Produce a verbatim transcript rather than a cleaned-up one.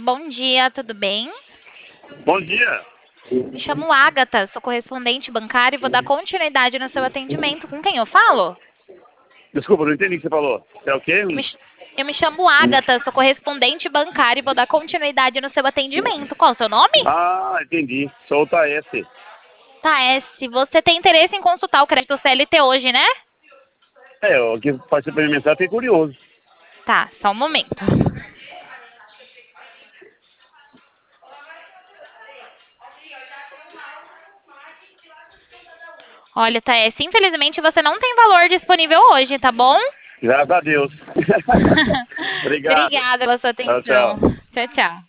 bom dia, tudo bem? Bom dia. Me chamo Agatha, sou correspondente bancária e vou dar continuidade no seu atendimento. Com quem eu falo? Desculpa, não entendi o que você falou. É o quê? Eu me, ch- eu me chamo Agatha, sou correspondente bancária e vou dar continuidade no seu atendimento. Qual é o seu nome? Ah, entendi. Sou o Taesse. Tá, é, se você tem interesse em consultar o crédito C L T hoje, né? É, o que participou da minha mensagem, fiquei curioso. Tá, só um momento. Olha, Thaís, infelizmente você não tem valor disponível hoje, tá bom? Graças a Deus. Obrigado. Obrigada pela sua Tchau, atenção. tchau. Tchau, tchau.